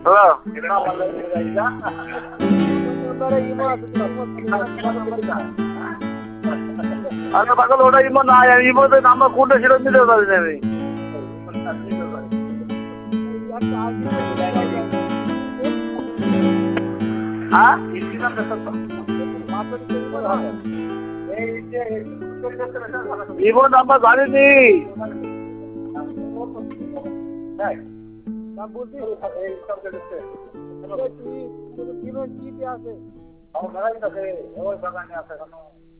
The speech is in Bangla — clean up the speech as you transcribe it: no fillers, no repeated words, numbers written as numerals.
আরে পাগল ওটা ইমো না ইমোতে নাম্বার কোনটা সেটা দিতে পারি না আমি হ্যাঁ ইমো নাম্বার জানিনি আছে